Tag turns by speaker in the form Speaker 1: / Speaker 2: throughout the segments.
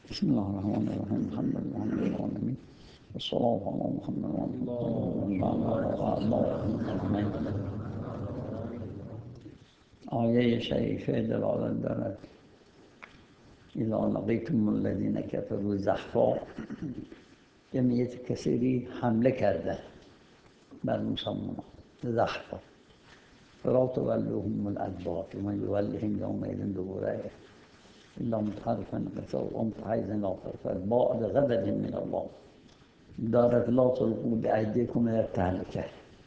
Speaker 1: بسم الله الرحمن الرحيم الحمد لله رب العالمين والصلاة على محمد وعلى آیه شریفه دلالت دارد اذا لقیتم الذین کفروا زحفا، جمعیت کثیری حمله کرده بر مسلمانان زحفا فلا تولوهم الادبار ومن یولهم یومئذ دبره الا متحرفا لقتال او متحیزا الى قتال بعد غضب من الله دارت لا تلقوا بأیدیکم الى التهلکه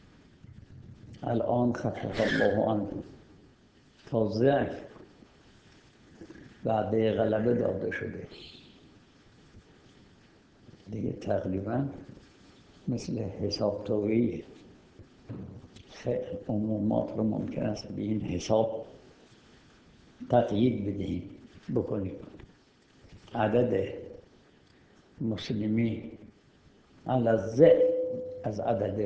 Speaker 1: الان خفف الله عنکم تا ضعف وعده غلبه داده شده دیگه تقریبا مثل حساب تویی عمومات رو ممکن است به این حساب تقیید بدهیم بکنیم. عدد مسلمی علی الضعف از عدد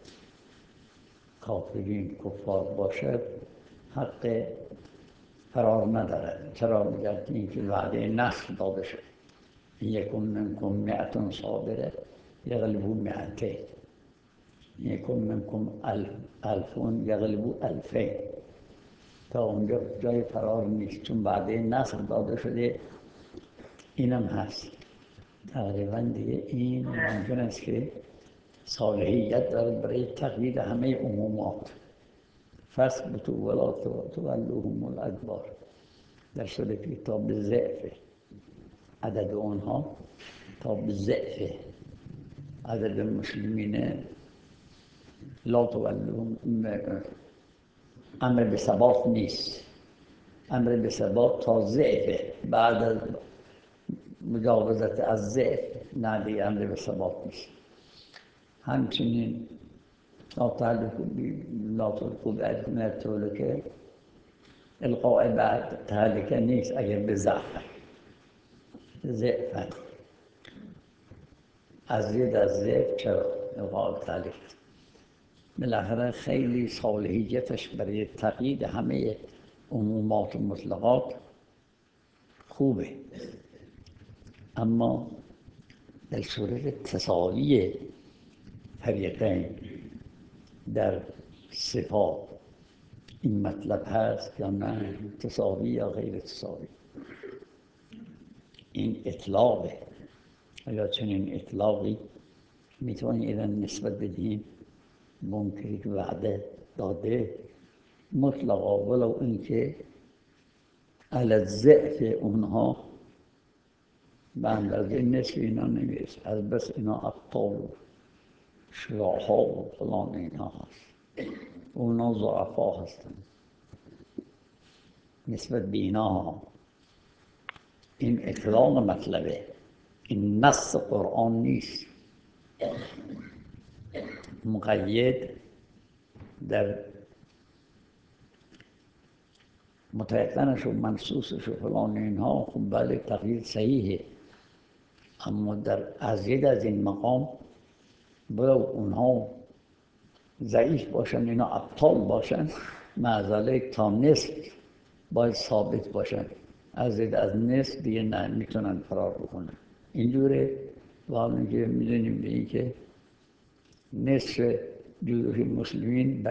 Speaker 1: کافرین کفار باشد حق فرار ندارد. چرا میگردیم؟ این که وعده نصر داده شد یکون منکم مئة صابره یغلبوا مئتین یکون منکم الفون یغلبوا الفین. تا اونجا جای فرار نیست چون وعده نصر داده شده. اینم هست تقریبا دیگه. این ممکن است که صالحیت دارد برای تقیید همه عمومات. فاثبتوا ولا تولوهم الادبار در صورتی که تا به ضعف عدد اونها تا به ضعف عدد مسلمین لا تولوهم. امر به ثبات نیست. امر به ثبات تا ضعف بعد از مجاوزت از ضعف نه دیگه امر به ثبات نیست. همچنین لا تلقوا بأیدیکم الی التهلکه القاء بعد تهلکه نیست اگر به ضعف از ضعف چرا القاء تهلکه بالاخره خیلی صالحیتش برای تقیید همه عمومات و مطلقات خوبه، اما در صورت تساوی فریقین در صفات این مطلب هست یا نه؟ تساوی یا غیر تساوی؟ این اطلاقه. یا چنین اطلاقی میتونیم ایران نسبت بدهیم منکری که وعده داده مطلقا ولو اینکه علی الضعف اونها به اندازه نصف اینا نمیرسه. از بس اینا ابطال و شراحا و فلان اینا هست، اونا ضعفا هستن نسبت به اینا. این اطلاق مطلبه، این نص قرآن نیست. مقید در متعقنش و منصوصش و فلان اینها خب بله تقیید صحیحه، اما در ازید از این مقام برو اونها ضعیف باشن اینا ابطال باشن معذالک تا نصف باید ثابت باشن. ازید از نصف دیگه نه میتونن فرار بکنن. اینجوره و حالا که میدونیم به این که نصف جزء مسلمین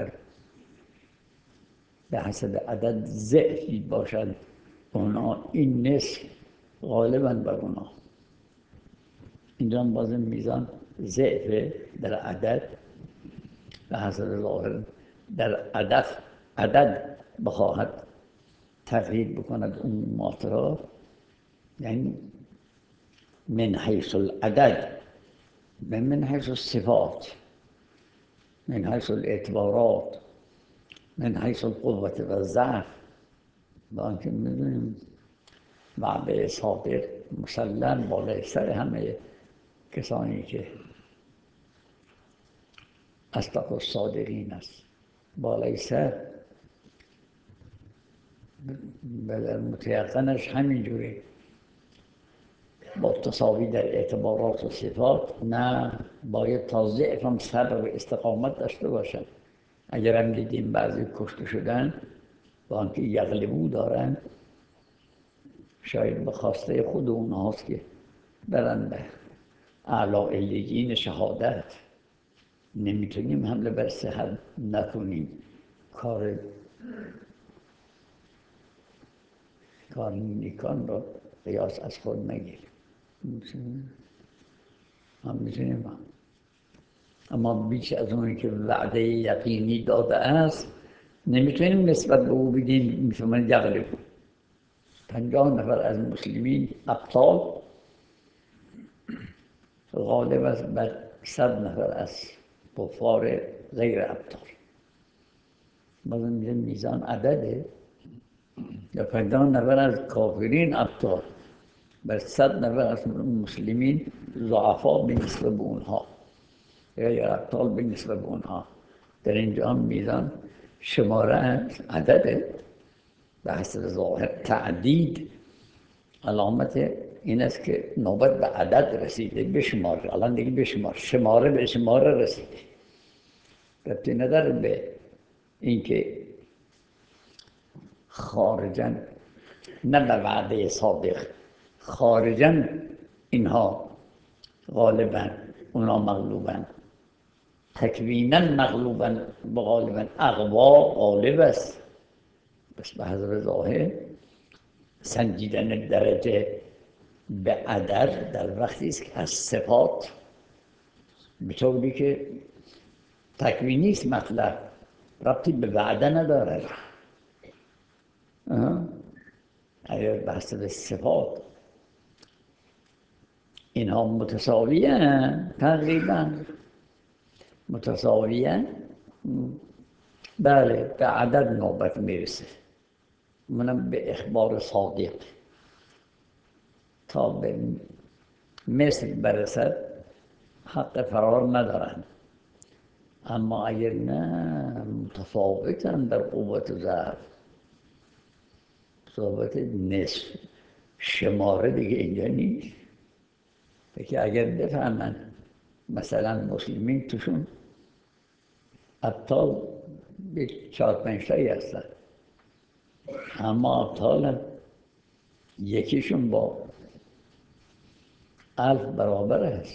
Speaker 1: به حسب عدد ضعفی باشد اونا، این نصف غالبا بر اونا. اینجا بازم میزان ضعف در عدد به حسب ظاهر در عدد بخواهد تقیید بکند عمومات را، یعنی من حیث العدد من حیث الصفات من حیث الاعتبارات من حیث القوة و الضعف. با اینکه میدونیم وعده صادق مسلم بالای سر همه کسانی که اصدق الصادقین است، بالای سر. در متیقنش همینجوری با تساوی در اعتبارات و صفات نه، باید تا ضعف هم صبر و استقامت داشته باشد. اگر هم دیدیم بعضی کشته شدن با اینکه یغلبو دارن شاید به خواسته خود اونهاست که برن به اعلی علیین شهادت. نمیتونیم حمله بر صحت نکنیم، کار نیکان را قیاس از خود نگیریم. هم میتونیم، اما بیش از اونی که وعده یقینی داده است نمیتونیم نسبت به او بگیم میتونیم یغلب. 50 نفر از مسلمین ابطال غالب است بر 100 نفر از کفار غیر ابطال. بازم میگن میزان عدده، یا 50 نفر از کافرین ابطال بر 100 نفر از مسلمین ضعفا به نسبت به اونها، یا ابطال به نسبت به اونها. در اینجا میزان شماره عدده به حسب ظاهر. تعدید علامت این است که نوبت به عدد رسیده، بشمار. الان دیگه بشمار، شماره به شماره رسیده. ربطی نداره به اینکه خارجاً، نه به وعده سابق، خارجاً اینها غالباً اونا مغلوباً، تکویناً مغلوباً غالباً اقوا غالب است. بس به حسب ظاهر سنجیدن درجه به عدد در وقتی است که از صفات به طوری که تکوینی است مطلب، ربطی به وعده نداره. اگر به حسب صفات اینها متساویه، تقریبا متساویه، بله به عدد نوبت میرسه، منم به اخبار صادق. تا به مثل برسد حق فرار ندارن. اما اگر نه متفاوتن در قوت و ضعف، صحبت نصف شماره دیگه اینجا نیست. که اگر بفهمن مثلا مسلمین توشون ابطال به 4-5 تایی هستن، اما ابطال یکیشون با 1000 برابر است.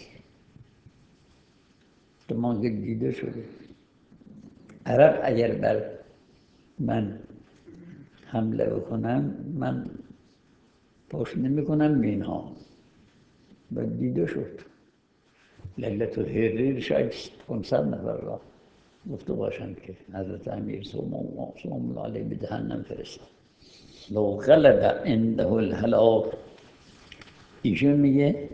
Speaker 1: تمام دیده شده. عرب اگر بر من حمله بکنن، من پشت نمی کنم به اینها. باید دیده شد. لیلة الحریر شاید 500 نفر را گفته باشند که حضرت امیر سلام الله علیه به جهنم فرستاد. لو غلب عنده الهلاک، ایشون میگه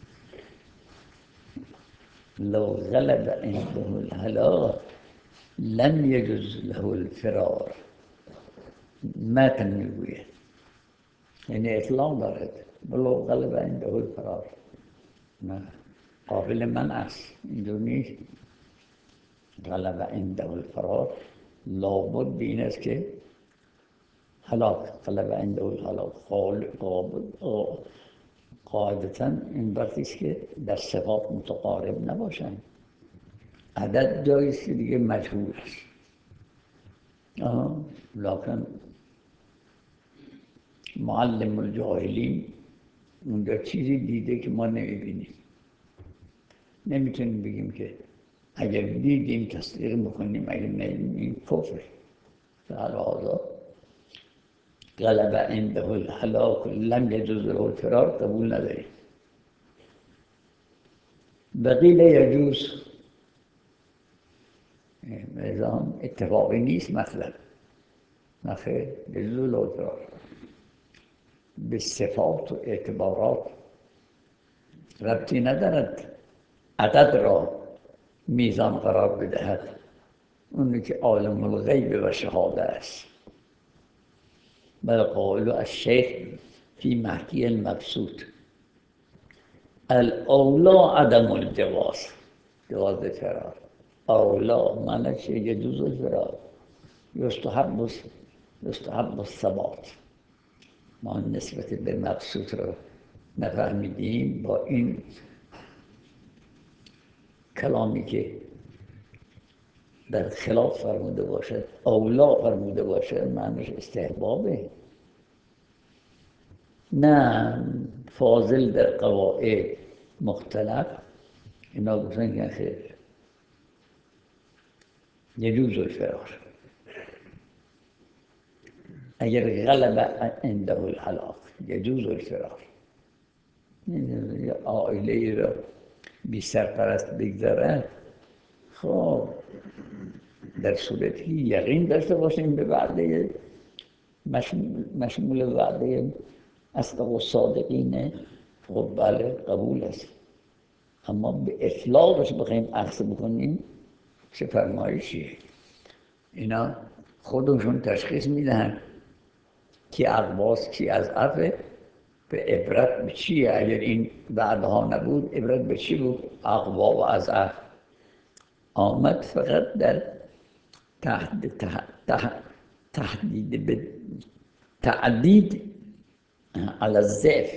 Speaker 1: لو غلب عنده الهلاک لم یجوز له الفرار. متن میگوید، یعنی اطلاق دارد لو غلب عنده الفرار، نه قابل من است، اینجور نیست. غلب عنده الفرار لابد این است که هلاک، غلب عنده الهلاک قاعدتاً این وقتی است که در صفات متقارب نباشند. عدد جایی است که دیگه مجهول است. لکن معلم الجاهلین اونجا چیزی دیده که ما نمیبینیم. نمیتونیم بگیم که اگر دیدیم تصدیق میکنیم، اگر نمیدیم این کفر. در حالا غلب عنده الهلاک لم یجوز له الفرار قبول نداریم. بقیل یجوز نظام اتفاقی نیست مطلب، نخیر یجوز له الفرار. به صفات و اعتبارات ربطی ندارد عدد را میزان قرار بدهد، اونی که عالم الغیب و شهاده است. بل قول الشیخ فی محکی المبسوط الاولا عدم الجواز، جواز فرار. اولا معنی چه؟ یجوز الفرار، یستحب الثبات. ما نسبت به مبسوط را نفهمیدیم. با این کلامی که در خلاف فرموده باشد، اولا فرموده باشد، معنیش استحبابه. نه فاضل در قواعد مختلف اینا گفتن که خیر يجوز الفرار اگر غلب عنده الهلاك يجوز الفرار. عائله ای را بی سرپرست بگذارن، خب در صورتی یقین داشته باشیم به وعده مشمول وعده اصدق و صادقینه، خب بله قبول است. اما به اطلاقش بخوایم اخذ بکنیم چه فرمایشیه؟ اینا خودشون تشخیص میدهن کی اقواس کی از عفه، به عبرت به چیه؟ اگر این وعده ها نبود عبرت به چی بود؟ اقوا و از عفه آمد فقط در تهدید به تعدید علی الضعف.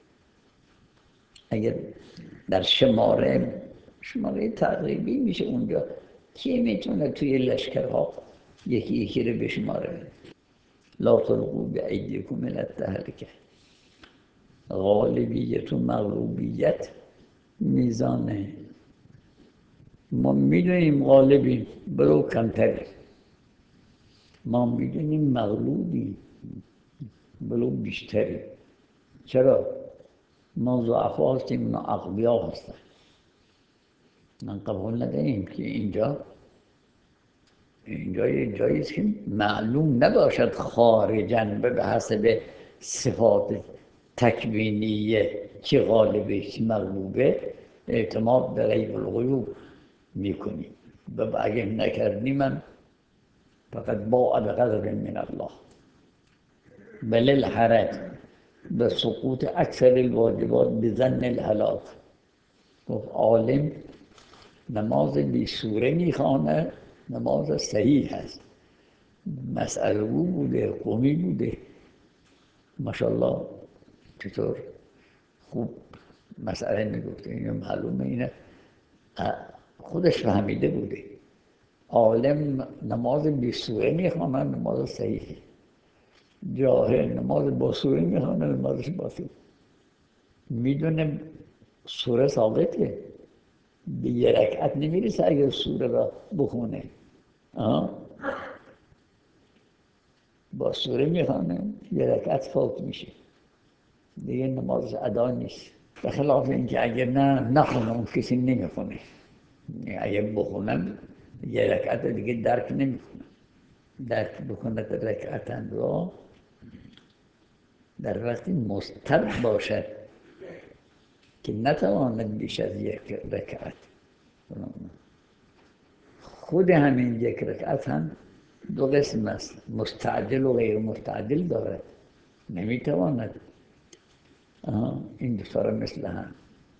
Speaker 1: اگر در شماره تقریبی میشه اونجا، کی میتونه توی لشکرها یکی یکی رو بشماره؟ لا تلقوا بأیدیکم الی التهلکه. غالبیت و مغلوبیت میزانه، ما میدونیم غالبیم برو کمتری، ما میدونیم مغلوبی برو بیشتری. چرا؟ ما ضعفا هستیم اونا اقویا هستن. من قبول نداریم که اینجا یه جایی است که معلوم نباشد خارجاً به حسب صفات تکوینیه که غالبه که مغلوبه اعتماد به غیب الغیوب میکنیم و اگه نکردیم من فقط باع بغضب من الله. بل الحرج به سقوط اکثر الواجبات بظن الهلاک. گفت عالم نماز بی سوره میخوانه، نماز صحیح هست، مسئله بوده قومی بوده، ماشاءالله چطور خوب مسئله میگفته، اینو معلومه، اینه خودش فهمیده بوده. عالم نماز بی سوره میخوانه، نماز صحیحه. جاهل نماز با سوره میخوانه، نمازش باطل. میدونه سوره ثابته، به یه رکعت نمیرسه اگر سوره را بخونه. با سوره میخوانه یه رکعت فوت میشه، دیگه نماز ادا نیست. به خلاف اینکه اگر نخونه اون کسی نمیخونه، اگر بخونن یه رکعت دیگه درک نمیکنه. درک بکنه در رکعتن را در وقتی مستد باشد که نتواند بیش از یک رکعت. خود همین یک رکعت هم دو قسم است، مستعجل و غیر مستعجل دارد، نمیتواند این دو تا مثل هم.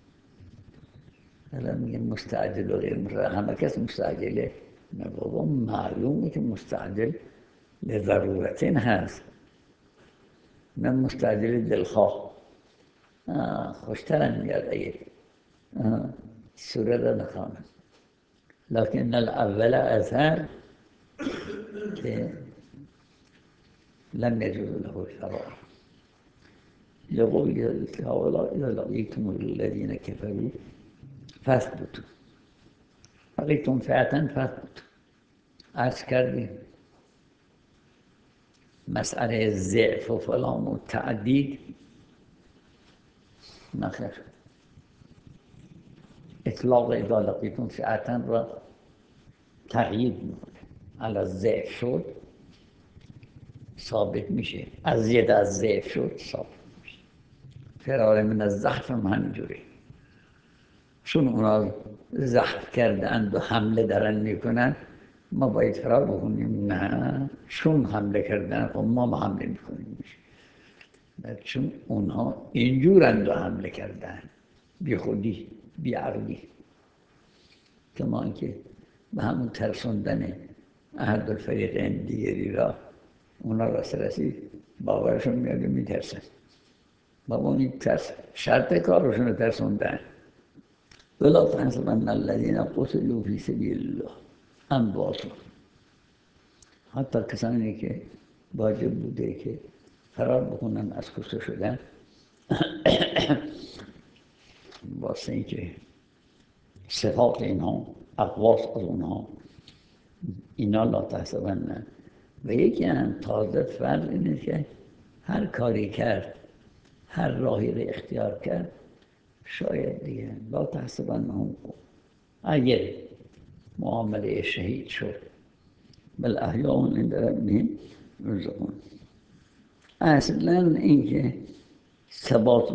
Speaker 1: الان میگه مستعجل و غیر مستعجل، همه کس مستعجله. نه بابا، معلومه که مستعجل لضرورتین هست، نه مستعجل دلخواه. خوشترم میاد اگه سوره را نخوانم. لكن الاول اظهر که لم يجوز له الفرار لقول تعالى اذا لقيتم الذين كفروا فاثبتوا لقيتم فئة فاثبتوا. عرض کردیم مسئله ضعف و فلان و تعدید نخیر، اطلاق اذا لقيتم فئة را تقیید میکنه. علی ضعف شد ثابت میشه، ازید از ضعف شد ثابت میشه. فرار من از ضعف هم همینجوری، چون اونا ضعف کردند و حمله دارن میکنن ما باید فرار بکنیم؟ نه، چون حمله کردن خب ما حمله میکنیم، چون اونها اینجورند و حمله کردن، بی خودی بی عقلی. کما اینکه به همون ترسوندن احد الفریقین دیگری را اونا راست رسید باورشون میاد و میترسن. بابا این ترس شرط کارشون ترسوندن. ولا تحسبن الذين قتلوا في سبيل الله امواتا. حتی کسانی که واجب بوده که فرار بکنن از کشته شدن واسه اینکه صفات اینها اقواس از اونها اینا لا تحسبن. و یکی هم تازه فرق اینه که هر کاری کرد، هر راهی رو اختیار کرد، شاید دیگه لا تحسبن هم اگر معامله شهید شد بل احیاء عند ربهم یرزقون. اصلا اینکه ثبات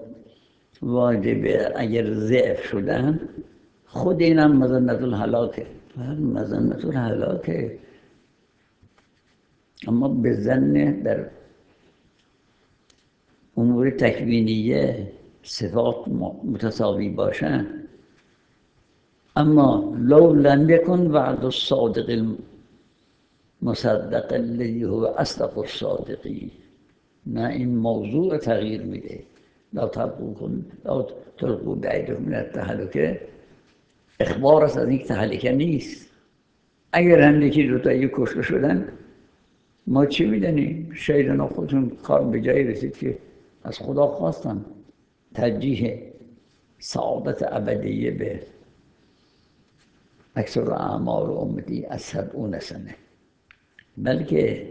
Speaker 1: واجبه اگر ضعف شدن، خود اینم مظنة الهلاکه، مظنة الهلاکه. اما به ظن در امور تکوینیه صفات متساوی باشن. اما لو لم يكن وعد الصادق المصدق الذي هو اصدق الصادقین، نه این موضوع تغییر میده. لا تلقوا بأیدیکم من التهلکه اخبار است از این تهلکه نیست. اگر هم یکی دوتایی کشته شدن، ما چی میدونیم؟ شیطان خودشون کار به جایی رسید که از خدا خواستن ترجیح سعادت ابدیه به اکثر اعمال امتی از 70 سنه. بلکه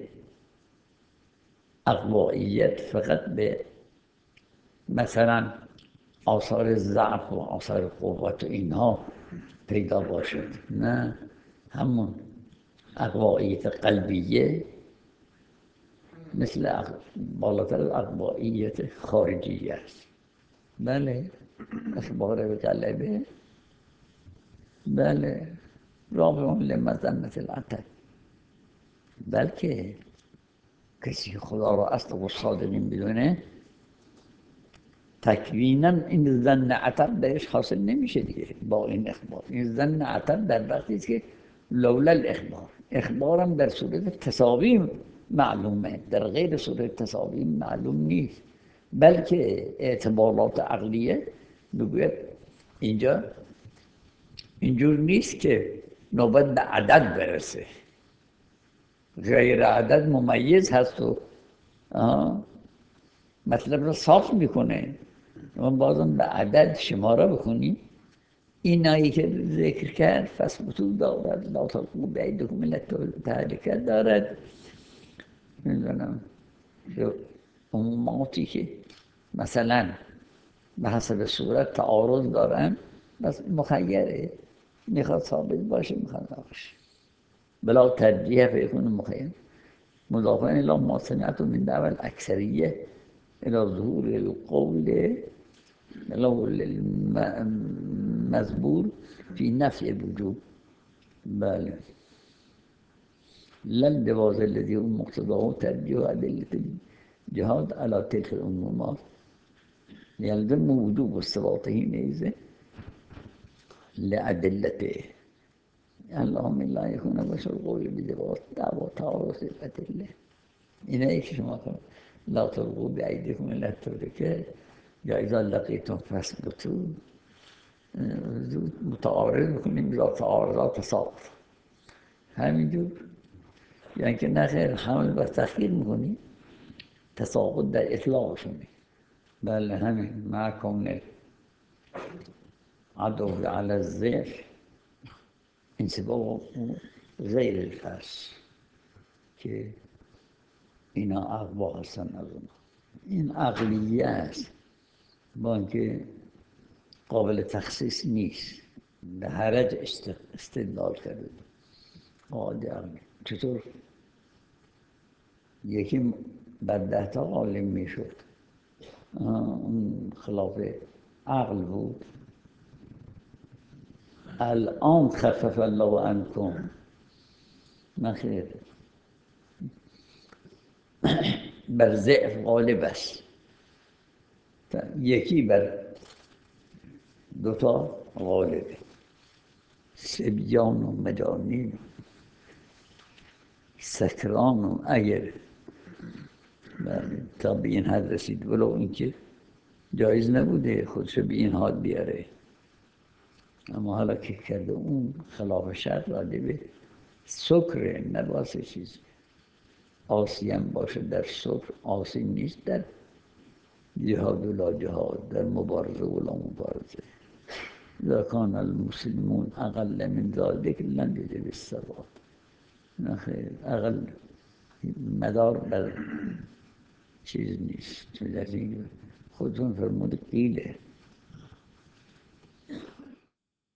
Speaker 1: اقوائیت فقط به مثلا آثار ضعف و آثار قوت و اینها پیدا باشد، نه، همون اقوائیت قلبیه مثل بالاتر اقوائیت خارجی است. بله، اخبار به قلبه، بله، رابعون لمظنة العتب. بلکه کسی که خدا را اصدق الصادقین بدونه، تکوینا این ظن عتب بهش حاصل نمیشه دیگه. با این اخبار این ظن عتب در وقتی است که لولا الاخبار، اخبارم در صورت تساوی معلومه، در غیر صورت تساوی معلوم نیست. بلکه اعتبارات عقلیه بگوید اینجا اینجور نیست که نوبت به عدد برسه، غیر عدد ممیز هست و مطلب رو صاف میکنه. ما بازم به عدد شماره بکنیم. اینایی که ذکر کرد فثبتوا دارد، لا تلقوا بأیدیکم من التهلکه دارد. میدونم عموماتی که مثلا به حسب صورت تعارض دارن، بس مخیره، میخواد ثابت باشه میخواد نباشه، بلا ترجیح فیکون مخیر مضافا الی ما سمعت من دعوی الاکثریه الى ظهور القول المذبور في نفی الوجوب. بله، لن جواز الذي هو مقتضاه ترجیح ادله الجهاد على تلك العمومات يلزم وجوب الصفات حينئذ لأدلته. اللهم لا يكون بشر قول بجواز دعوى تعارض الأدلة. اینه که شما کنید لا تلقوا بأيديكم إلى التهلكة یا اذا لقیتم فاثبتوا، متعارض بکنیم یا تعارضات تصادف همینجور، یعنی که نخیر حمل و تخییر میکنیم تساقط در اطلاقشونه. بله همین مع کون عدو علی الضعف انسباب غیر الفرس که اینا اقوا هستن از اون. این عقلیه است با اینکه قابل تخصیص نیست، به حرج استدلال کرده. قاعده عقلی چطور یکی بر 10 تا عالم میشد، اون خلاف عقل بود. الان خفف الله عنکم، نخیر، بر ضعف غالب است. یکی بر 2 تا غالبه، صبیان و مجانین سکران و اگر تا به این حد رسید، ولو اینکه جایز نبوده خودشو به این حال بیاره، اما حالا که کرده اون خلاف شرط واجبه. سکر نباسه چیز آسی هم باشه در سکر، آسی نیست در جهاد و لا جهاد، در مبارزه و لا مبارزه. اذا كان المسلمون اقل من ذلك لن يجب الثبات. نخیر، اقل مدار بر چیز نیست. خودتون فرمود قیله